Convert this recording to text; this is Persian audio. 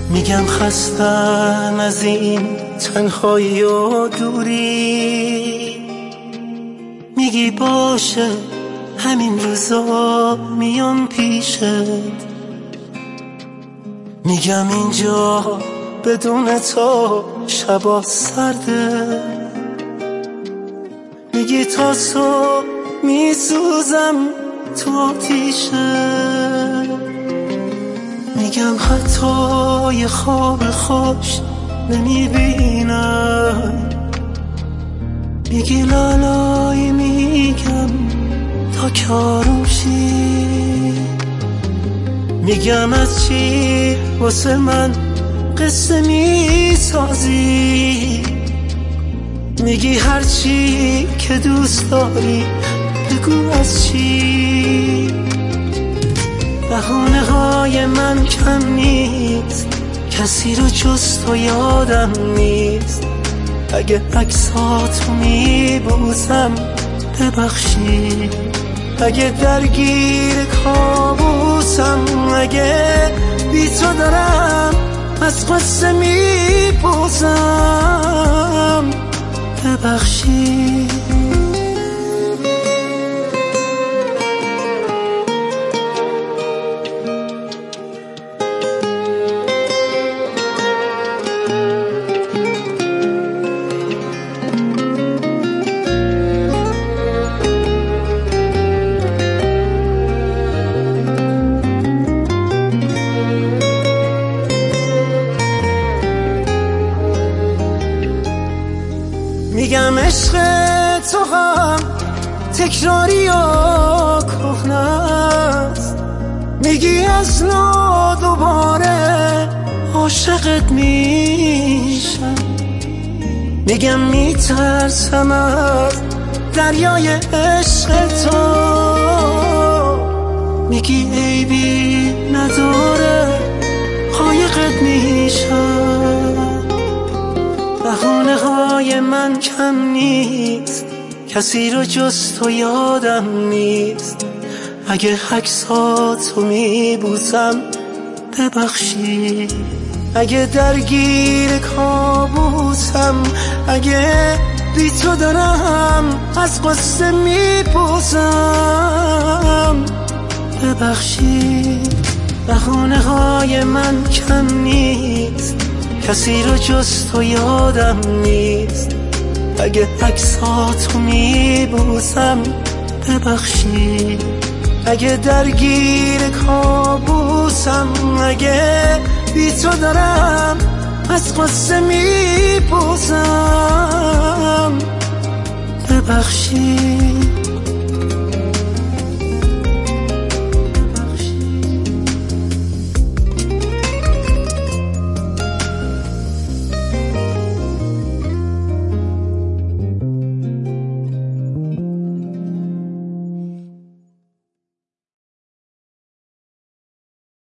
میگم خستم از این تنهایی و دوری، میگی باشه همین روزا میام پیشت، میگم اینجا بدون تو شبا سرده، میگی تا صبح میسوزم تو آتیشه، میگم حتی یه خواب خوش نمیبینم، میگی لالایی، میگم تا کاروشی، میگم از چی واسه من قصه میسازی، میگی هر چی که دوست داری بگو از چی. بهانه های من کم نیست، کسی رو جز تو یادم نیست، اگه عکساتو میبوسم ببخشی، اگه درگیر کابوسم، اگه بی تو دارم از قصه میپوزم ببخشی. میگم عشق تو هم تکراری و کهنه است، میگی از نو دوباره عاشقت میشم، میگم میترسم از دریای عشق تو، میگی عیبی نداره قایقت میشم. بهانه های من کم نیست، کسی رو جز تو یادم نیست، اگه عکساتو میبوسم ببخشی، اگه درگیر کابوسم، اگه بی تو دارم از قصه میپوزم ببخشی. بهانه های من کم نیست، کسی رو جز تو یادم نیست، اگه عکساتو میبوسم ببخشی، اگه درگیر کابوسم، اگه بی تو دارم از قصه میپوزم ببخشی.